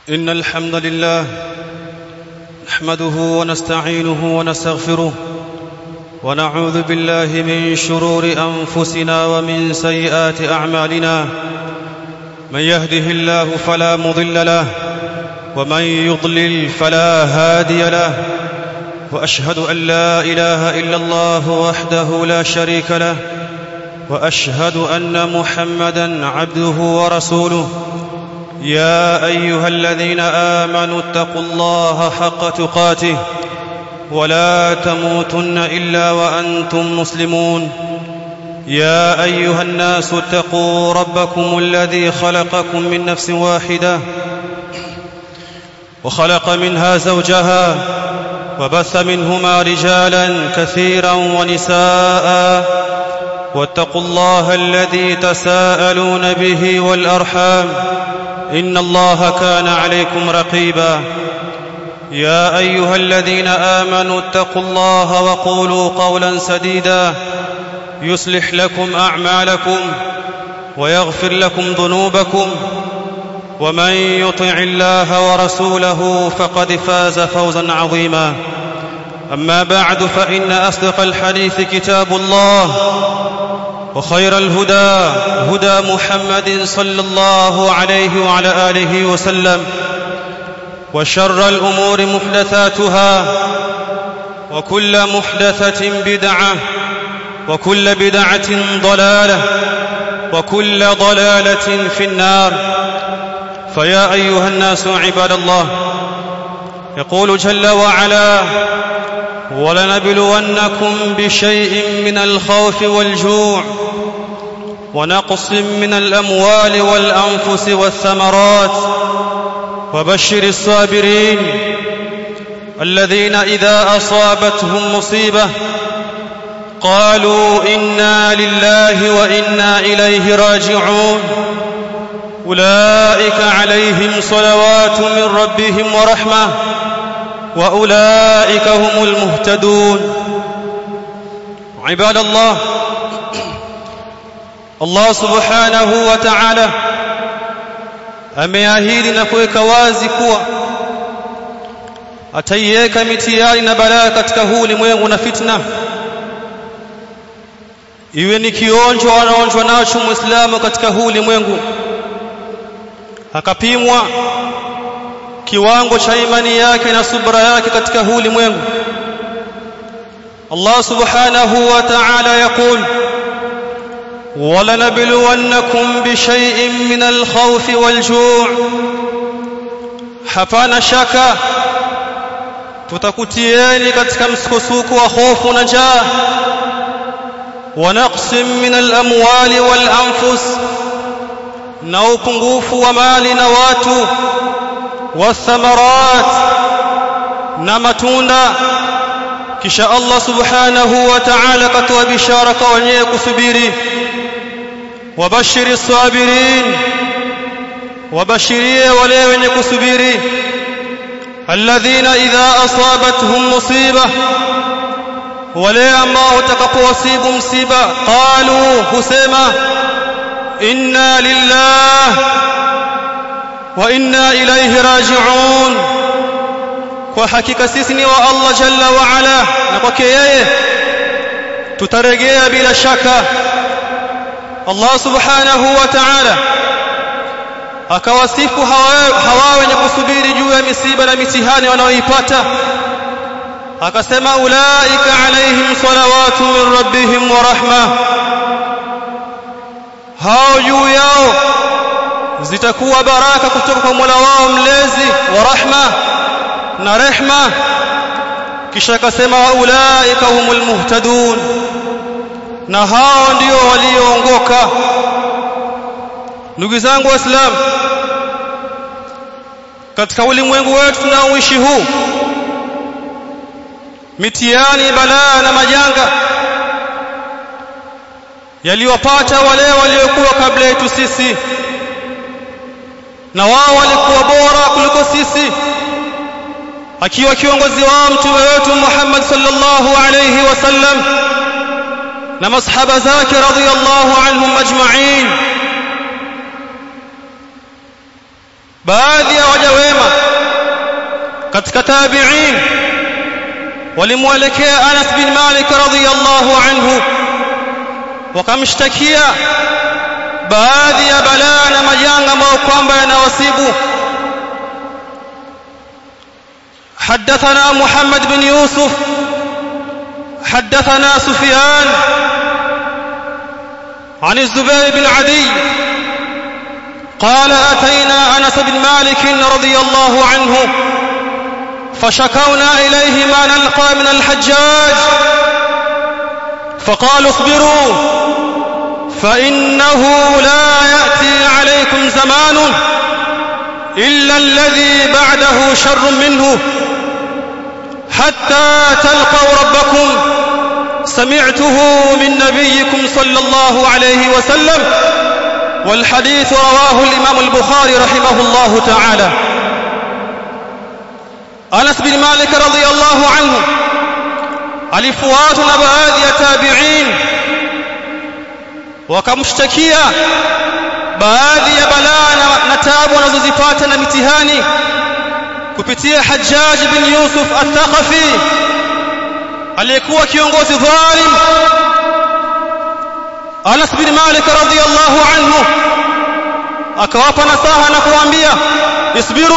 إن الحمد لله نحمده ونستعينه ونستغفره ونعوذ بالله من شرور أنفسنا ومن سيئات أعمالنا. من يهده الله فلا مضل له ومن يضلل فلا هادي له، وأشهد أن لا إله إلا الله وحده لا شريك له، وأشهد أن محمدًا عبده ورسوله. يا أيها الذين آمنوا اتقوا الله حق تقاته ولا تموتن إلا وأنتم مسلمون. يا أيها الناس اتقوا ربكم الذي خلقكم من نفس واحدة وخلق منها زوجها وبث منهما رجالا كثيرا ونساء، واتقوا الله الذي تساءلون به والأرحام إن الله كان عليكم رقيبا. يا أيها الذين آمنوا اتقوا الله وقولوا قولا سديدا يصلح لكم أعمالكم ويغفر لكم ذنوبكم، ومن يطع الله ورسوله فقد فاز فوزا عظيما. أما بعد، فإن أصدق الحديث كتاب الله، وخير الهدى هدى محمد صلى الله عليه وعلى آله وسلم، وشر الأمور محدثاتها، وكل محدثة بدعة، وكل بدعة ضلالة، وكل ضلالة في النار. فيا أيها الناس عباد الله، يقول جل وعلا: ولنبلونكم بشيء من الخوف والجوع ونقص من الأموال والأنفس والثمرات وبشر الصابرين الذين إذا أصابتهم مصيبة قالوا إنا لله وإنا إليه راجعون أولئك عليهم صلوات من ربهم ورحمة وأولئك هم المهتدون. عباد الله، Allah subhanahu wa ta'ala ameahidi na kuweka wazi kuwa ataiweka mitihani na balaa katika huu ulimwengu na fitna, iwe ni kionjo anaonjwa nacho Muislamu katika huu ulimwengu, akapimwa kiwango cha imani yake na subra yake katika huu ulimwengu. Allah subhanahu wa ta'ala yaqul: وَلَنَبْلُوَنَّكُمْ بِشَيْءٍ مِّنَ الْخَوْفِ وَالْجُوعِ. Hapana shaka tutakutieni katika msukosuko wa hofu na njaa, wa naqsin min al-amwali wal anfus, na upungufu wa mali na watu, wa thamarat, na matunda. Kisha Allah subhanahu wa ta'ala katoa bishara kwa wenye kusubiri: wabashiri sabirin, wabashirie wale wenye kusubiri, alladhina idha asabatuhum musiba, wale ambao utakapowasibu msiba, qalu, husema inna lillah wa inna ilayhi raji'un, kwa hakika sisi ni wa Allah jalla wa ala, na kwake yeye tutarejea bila shaka. Allah subhanahu wa ta'ala akawasifu hawa wenye kusubiri juu ya misiba na mitihani wanaoipata, akasema ulaika alaihim salawatu min rabbihim wa rahma, hao juu yao zitakuwa baraka kutoka kwa Mola wao mlezi wa rahma na rehma. Kisha akasema ulaika humul muhtadun, na hao ndio walioongoka. Ndugu zangu Waislamu, katika ulimwengu wetu tunaoishi huu, mitihani, balaa na majanga yaliwapata wale waliokuwa kabla yetu sisi, na wao walikuwa bora kuliko sisi, akiwa kiongozi wao mtume wetu Muhammad sallallahu alayhi wasallam na masahaba zake radhiyallahu anhum ajma'in. Baadhi ya waja wema katika tabi'in walimwelekea Anas bin Malik radhiyallahu anhu wakamshtakia baadhi ya balaa na majanga ambayo kwamba yanawasibu. حدثنا محمد بن يوسف حدثنا سفيان عن الزبير بن عدي قال أتينا أنس بن مالك رضي الله عنه فشكونا إليه ما نلقى من الحجاج فقالوا اصبروا فإنه لا يأتي عليكم زمان إلا الذي بعده شر منه حتى تلقوا ربكم سمعته من نبيكم صلى الله عليه وسلم والحديث رواه الإمام البخاري رحمه الله تعالى. Anas bin Malik radhiyallahu anhu alifuatwa na baadhi ya tabi'in wakamshtakia baadhi ya balaa na taabu wanazozipata na mitihani kupitia Hajjaj bin Yusuf al-Thaqafi aliyekuwa kiongozi dhalim. Anas bin Malik radhiyallahu anhu akawapa nasaha na kuambia isbiru,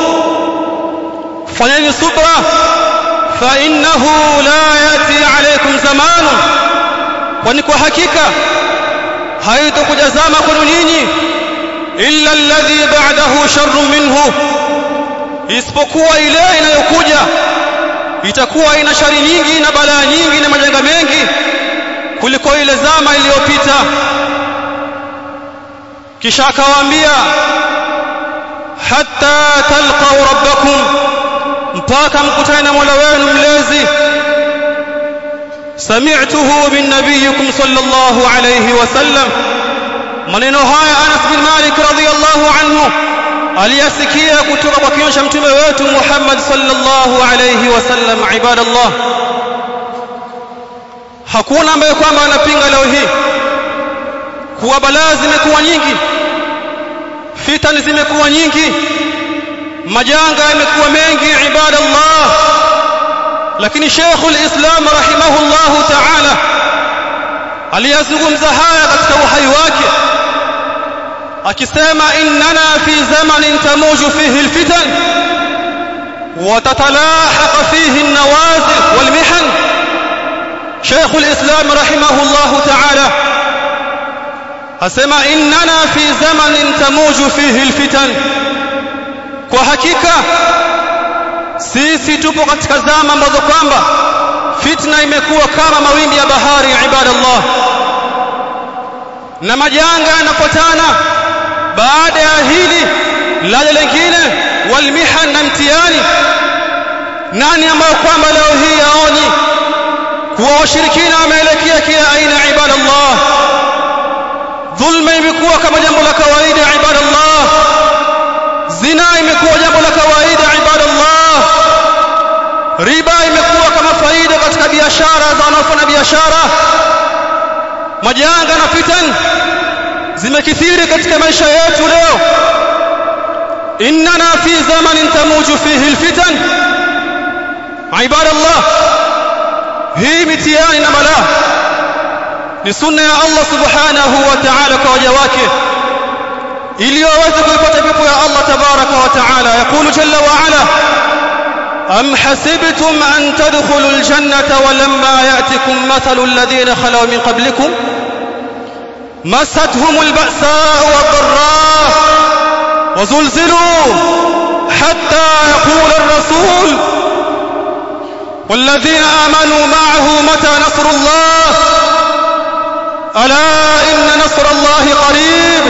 fanyeni subra, fa innahu la yati alaykum zamanu, kwani kwa hakika haitakuja zama kwenu nyinyi illa alladhi ba'dahu sharrun minhu, isipokuwa ile inayokuja itakuwa ina shari nyingi na balaa nyingi na majanga mengi kuliko ile zama iliyopita. Kisha akawaambia hatta talqaw rabbakum, mpaka mkutane na Mola wenu mlezi. Sami'tuhu min nabiyikum sallallahu alayhi wasallam, maneno haya Anas bin Malik radhiyallahu anhu aliyasikia kutoka kwa kinywa cha mtume wetu Muhammad sallallahu alayhi wasallam. Ibadallah, hakuna ambaye kwamba anapinga leo hii kuwa balaa zimekuwa nyingi, fitani zimekuwa nyingi, majanga yamekuwa mengi. Ibadallah, lakini Sheikhul Islam rahimahullahu ta'ala aliyazungumza haya katika uhai wake akisema innana fi zamanin tamuju fihi alfitan wa tatalahaq fihi an-nawazil wal mihan. Sheikhul Islam rahimahullahu ta'ala asema innana fi zamanin tamuju fihi alfitan, kwa hakika sisi tupo katika zama ambazo kwamba fitna imekuwa kama mawimbi ya bahari. Ibadallah, na majanga yanapotana baada ya hili lale lingine, walmihan na mtihani. Nani ambayo kwamba leo hii yaoni kuwa washirikina wameelekea kila aina? Ibadallah, dhulma imekuwa kama jambo la kawaida. Ibadallah, zina imekuwa jambo la kawaida. Ibadallah, riba imekuwa kama faida katika biashara za wanaofanya biashara. Majanga na fitan zimekithiri katika maisha yetu leo. Innana fi zamanin tamuju fihi alfitan. Ibadallah, hii mitihani na balaa ni sunna ya Allah subhanahu wa ta'ala kwa waja wake ili waweze kuipata pepo ya Allah tabaraka wa ta'ala. Yaqulu jalla wa ala am hasibtum an tadkhulul jannata wa lamma ya'tikum mathalul ladhina khalaw min qablikum massatuhumul ba'sa'u wad-dharra'u wa zulzilu hatta yaqula ar-rasul والذين آمنوا معه متى نصر الله ألا إن نصر الله قريب.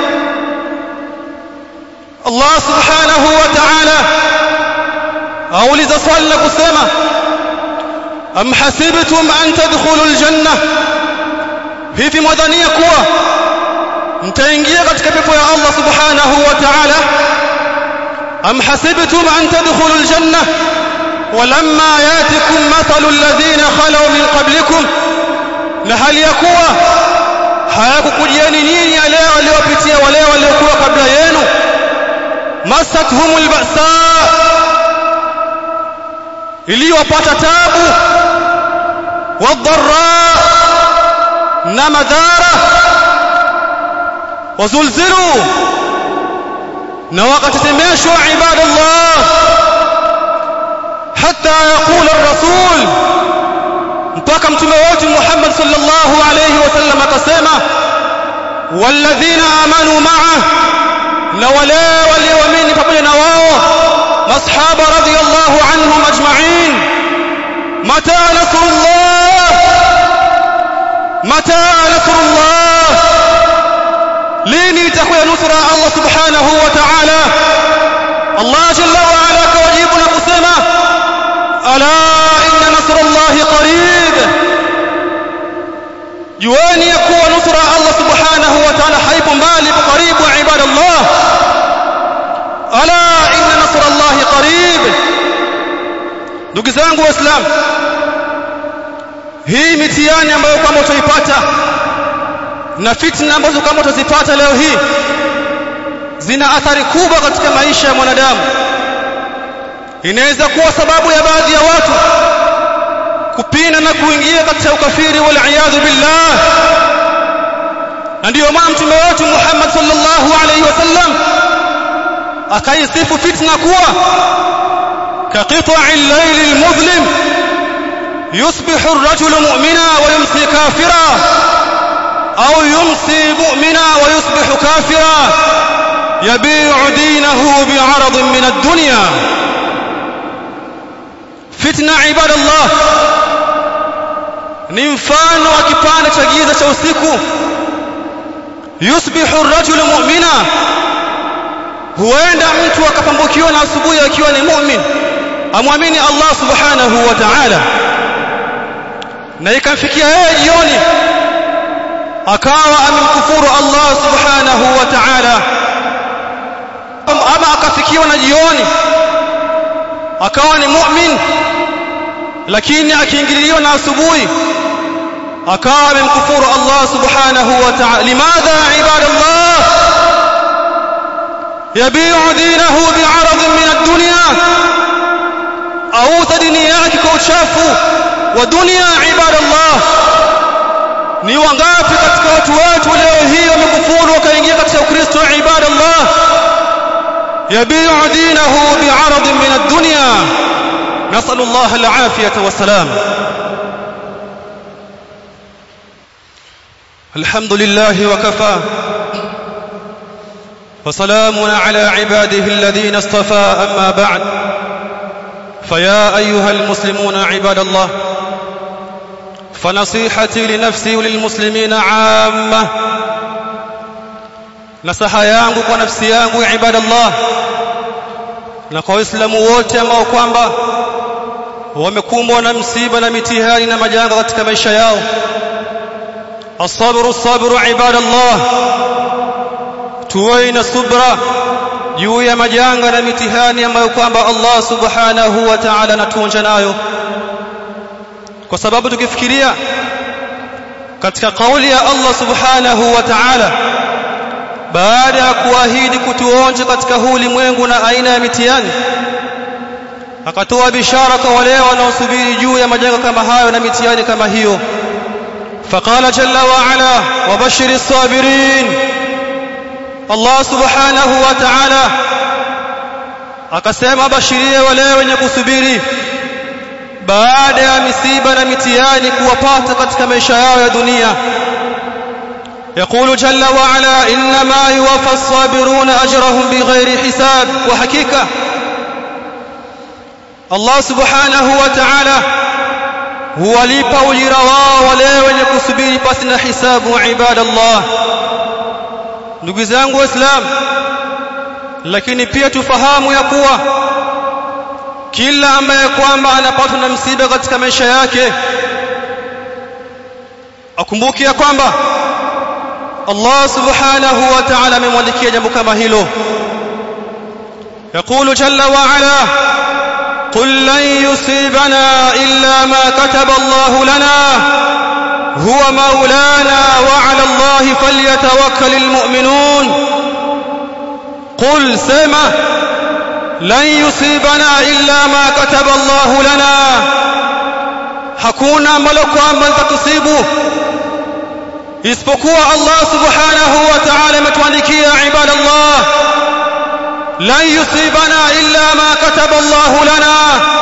الله سبحانه وتعالى أولز صلى كسما أم حسبتم أن تدخلوا الجنة، في مدنية كوا متينجية katika pepo ya Allah subhanahu wa ta'ala. أم حسبتم أن تدخلوا الجنة ولما ياتكم مثل الذين خلوا من قبلكم، na hali ya kuwa hayakukujieni nyinyi yale waliopitia wale waliokuwa kabla yenu. Masathumul ba'sa, iliyopata tabu wadharra na madhara wazulzilu na wakatetemeshwa ibadallah hatta yaqula ar-rasul mpaka mtume wetu Muhammad sallallahu alayhi wasallam akasema walladhina amanu ma'a na wale walioamini pamoja na wao masahaba radhiyallahu anhum ajma'in mata nasrullah lini itakuwa nusra Allah subhanahu wa ta'ala Allah jalla wa ala kawajibu na kusema ala inna nasrullahi qarib juani yakuwa nusra Allah subhanahu wa ta'ala haipo mbali karibu ibadallah ala inna nasrullahi qarib ndugu zangu waislamu hii mitihani ambayo kama utaipata na fitna ambazo kama utazipata leo hii zina athari kubwa katika maisha ya mwanadamu inaweza kuwa sababu ya baadhi ya watu kupina na kuingia katika ukafiri wal iyadhu billah na ndio maana mtume wetu Muhammad sallallahu alayhi wasallam akaisifu fitna kuwa kaqita'il layl al-muzlim yusbihu ar-rajulu mu'mina wa yumsi kafira au yumsi mu'mina wa yusbihu kafira yabi'u dinahu bi'aradin min ad-dunya fitna ibadallah ni mfano wa kipande cha giza cha usiku yusbihu ar-rajulu mu'mina huenda mtu akapambukiwa na asubuhi akiwa ni mu'min amwamini Allah subhanahu wa ta'ala na ikamfikia yeye jioni akawa amemkufuru Allah subhanahu wa ta'ala ama akafikiwa na jioni akawa ni mu'min lakini akiingiliwa na asubuhi akawa amemkufuru Allah subhanahu wa ta'ala limadha ibadallah yabi'u dinahu bi'aradin min ad-dunya au dini yake kwa uchafu wa dunia ibadallah ni wangapi katika watu wetu leo hii wamekufuru wakaingia katika Ukristo ibadallah yabi'u dinahu bi'aradin min ad-dunya نسأل الله العافية والسلام الحمد لله وكفى وسلام على عباده الذين اصطفى أما بعد فيا أيها المسلمون عباد الله فنصيحتي لنفسي وللمسلمين عامة نصح yangu kwa nafsi yangu ibadallah na kwa waislamu wote ambao kwamba wamekumbwa na msiba na mitihani na majanga katika maisha yao as-sabru ibadallah tuwe na subra juu ya majanga na mitihani ambayo kwamba Allah subhanahu wa ta'ala anatuonja nayo kwa sababu tukifikiria katika kauli ya Allah subhanahu wa ta'ala baada ya kuahidi kutuonja katika huu ulimwengu na aina ya mitihani akatoa bishara kwa wale wanaosubiri juu ya majanga kama hayo na mitihani kama hiyo faqala jalla wa ala wabashiris sabirin Allah subhanahu wa ta'ala akasema bashirie wale wenye kusubiri baada ya misiba na mitihani kuwapata katika maisha yao ya dunia يقول جل وعلا إنما يوفى الصابرون أجرهم بغير حساب وحقيقة الله سبحانه وتعالى هو lipa ujira wao wale wenye kusubiri pasi na hisabu ibadallah ndugu zangu waislamu lakini pia tufahamu ya kuwa kila ambaye kwamba anapatwa na msiba katika maisha yake akumbuke ya kwamba Allah subhanahu wa ta'ala amemwandikia jambo kama hilo يقول جل وعلا قل لن يصيبنا إلا ما كتب الله لنا هو مولانا وعلى الله فليتوكل المؤمنون قل سما lan yusibana illa ma kataba Allah lana, hakuna ambalo kwamba litatusibu isipokuwa Allah subhanahu wa ta'ala ametuandikia. Ibadallah, lan yusibana illa ma kataba Allah lana.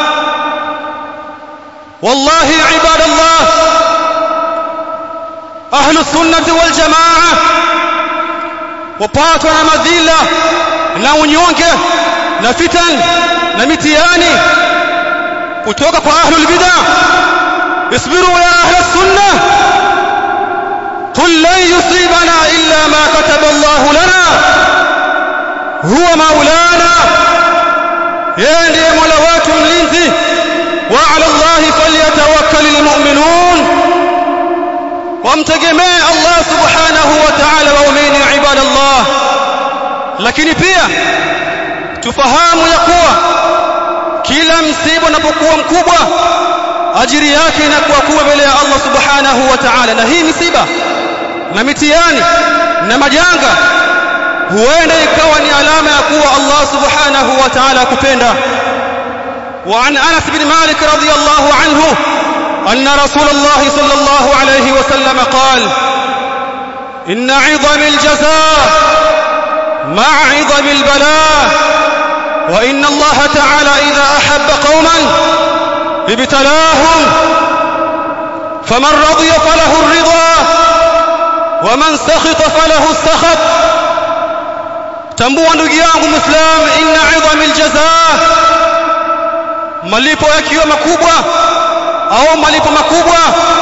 Wallahi ibadallah, ahlu sunnati wal jamaa wapatwa na madhila na unyonge na fitan na mitihani kutoka kwa ahlul bid'ah. isbiru ya ahli sunnah, qul lan yusibana illa ma kataba Allah lana huwa maulana, yeye ndiye mola wetu mlinzi. wa ala Allah falyatawakkalul mu'minun, wamtegemee Allah subhanahu wa ta'ala waumini. Ibadallah, lakini pia tufahamu ya kuwa kila msiba unapokuwa mkubwa ajiri yake inakuwa kubwa mbele ya Allah subhanahu wa ta'ala. Na hii misiba na mitihani na majanga huenda ikawa ni alama ya kuwa Allah subhanahu wa ta'ala akupenda. وعن أنس بن مالك رضي الله عنه أن رسول الله صلى الله عليه وسلم قال: إن عظم الجزاء مع عظم البلاء، وإن الله تعالى إذا أحب قوما ابتلاهم، فمن رضي فله الرضا ومن سخط فله السخط. tambua ndugu yangu Muislam, inna 'idhamil jazaa, malipo yakiwa makubwa au malipo makubwa,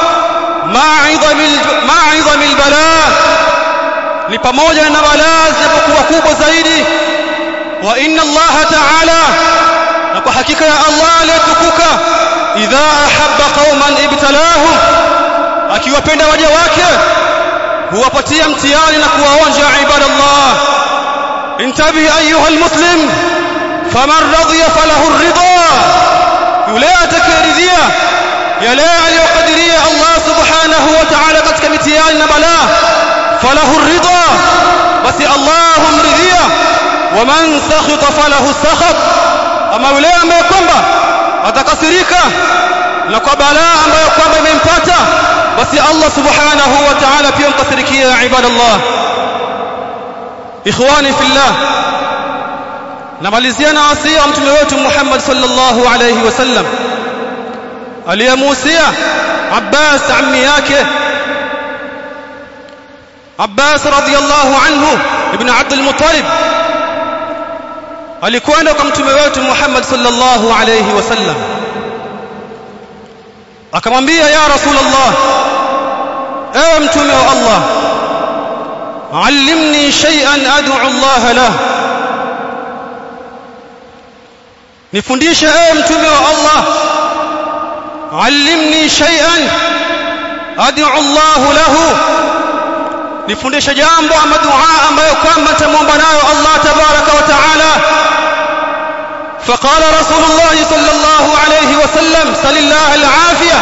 ma'idhamil balaa, ni pamoja na balaa zinapokuwa kubwa zaidi. wa inna Allah ta'ala, na kwa hakika ya Allah aliyetukuka, idha ahabba qauman ibtalahum, akiwapenda waja wake huwapatia mtihani na kuwaonja. Ibadallah, intabi ayuha almuslim, faman radiya falahu ar-ridha, yule atakayeridhia yale aliyokadiria Allah subhanahu wa ta'ala katika mitihani na balaa, falahu ar-ridha, basi Allah humridhia. wa man sakhita falahu as-sakhat, ama yule ambaye kwamba atakasirika na kwa balaa ambayo kwamba imempata, basi Allah subhanahu wa ta'ala pia mkasirikia. Ibadallah, ikhwani fillah, namalizia na wasia wa mtume wetu Muhammad sallallahu alayhi wasallam aliyemuhusia Abbas, ammi yake Abbas radhiyallahu anhu ibn Abd al-Muttalib. alikwenda kwa mtume wetu Muhammad sallallahu alayhi wasallam akamwambia: ya Rasulullah, ewe mtume wa Allah, allimni shay'an ad'u Allah lahu, nifundishe ewe mtume wa Allah, allimni shay'an ad'u Allah lahu, nifundishe jambo ama dua ambayo kwamba tamwomba nayo Allah tabaraka wa taala. فقال رسول الله صلى الله عليه وسلم: سل الله العافية.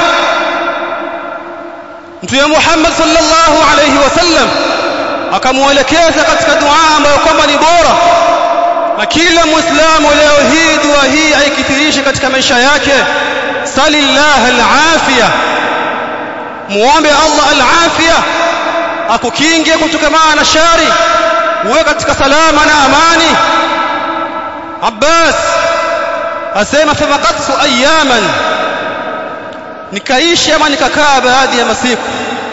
Mtume Muhammad sallallahu alayhi wasallam akamwelekeza katika dua ambayo kwamba ni bora, na kila muislamu leo hii dua hii aikithirishe katika maisha yake. Salillah al-afia, muombe Allah al-afia, akukinge kutokana na shari, uwe katika salama na amani. Abbas asema: famaqattu ayaman, nikaishi ama nikakaa baadhi ya masiku.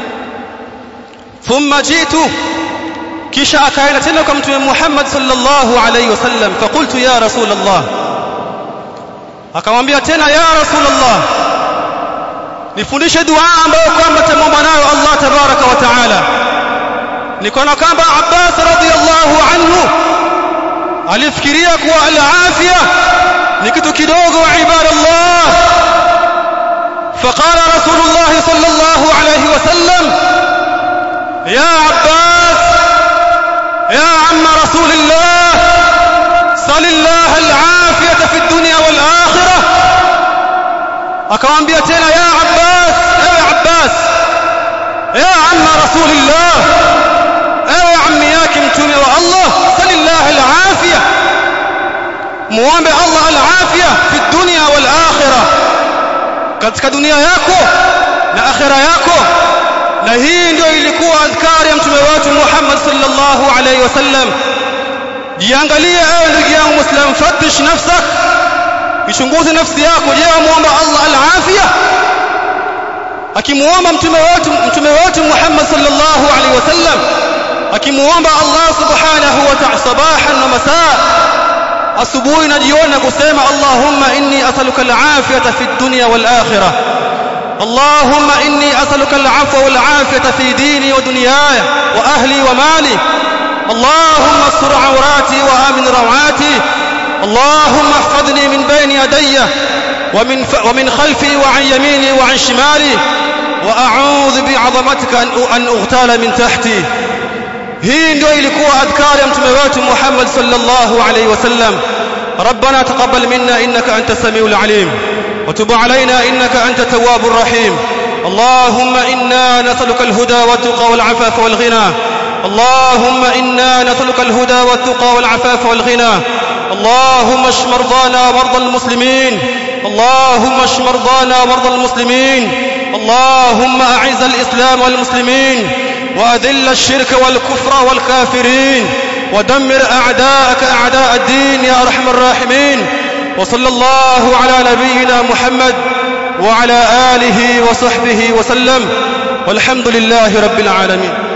Thumma jitu, kisha akaenda tena kwa mtume Muhammad sallallahu alayhi wasallam. Faqultu: ya Rasulullah, akamwambia tena: ya Rasulullah, nifundishe dua ambayo kwamba tamwomba nayo Allah tabaraka wa taala. Nikaona kwamba Abbas radhiyallahu anhu alifikiria kuwa al-afia ni kitu kidogo. Ibadallah, faqala Rasulullah sallallahu alayhi wasallam: ya Abbas, ya amma Rasulillah, salillah al-afiyata fi dunya wal akhirah. akamwambia tena: ya Abbas, ewe Abbas, ya amma Rasulillah, ewe ammi yake mtume wa Allah, salillah al-afiyah, muombe Allah al-afia fi dunya wal akhirah, katika dunia yako na akhira yako. Na hii ndio ilikuwa adhkari ya mtume wetu Muhammad sallallahu alayhi wasallam. Jiangalie ewe ndugu yangu Muislam, fatish nafsak, ichunguze nafsi yako. Je, muomba Allah al-afia? Akimuomba mtume wetu Muhammad sallallahu alayhi wasallam, akimuomba Allah subhanahu wa ta'ala sabahan wa masaa, asubuhi na jioni, kusema Allahumma inni as'aluka al-afiyata fi dunya wal akhirah, Allahumma inni as'aluka al-afwa wal afiyata fi dini wa dunyaya wa ahli wa mali, Allahumma astur awrati wa amin rawati, Allahumma ihfazni min bayni yadayya wa min khalfi wa an yamini wa an shimali wa a'udhu bi'azamatika an ughtala min tahti. hii ndio ilikuwa adhkari ya mtume wetu Muhammad sallallahu alayhi wasallam. ربنا تقبل منا إنك أنت السميع العليم وتب علينا إنك أنت التواب الرحيم. اللهم إنا نسألك الهدى والتقى والعفاف والغنى، اللهم إنا نسألك الهدى والتقى والعفاف والغنى. اللهم اشف مرضانا ومرضى المسلمين، اللهم اشف مرضانا ومرضى المسلمين. اللهم أعز الإسلام والمسلمين وأذل الشرك والكفر والكافرين ودمر أعداءك أعداء الدين يا أرحم الراحمين. وصلى الله على نبينا محمد وعلى آله وصحبه وسلم، والحمد لله رب العالمين.